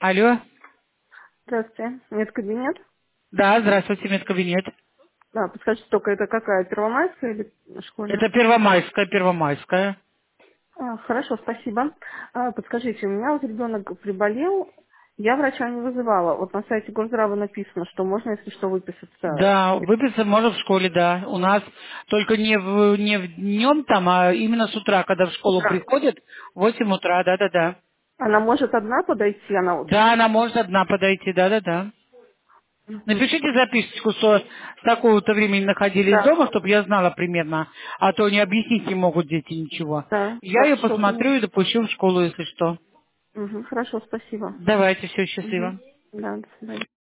Алло. Здравствуйте. Медкабинет. Да, здравствуйте, медкабинет. Да, подскажите только, это какая, Первомайская или Это школьная? Первомайская. Хорошо, спасибо. Подскажите, у меня вот ребенок приболел, я врача не вызывала. Вот на сайте Госздрава написано, что можно, если что, выписаться. Да, выписаться можно в школе, да. У нас только не в днем там, а именно с утра, когда в С школу утра. приходят, в 8 утра, да-да-да. Она может одна подойти, она вот. Да, она может одна подойти, да-да-да. Мгм. Напишите записочку, что с такого-то времени находились Да, дома, чтобы я знала примерно, а то не объяснить не могут дети ничего. да, Я ее хорошо, посмотрю понял. и допущу в школу, если что. Мгм, хорошо, спасибо. Давайте, все, Мгм. счастливо. Да, до свидания.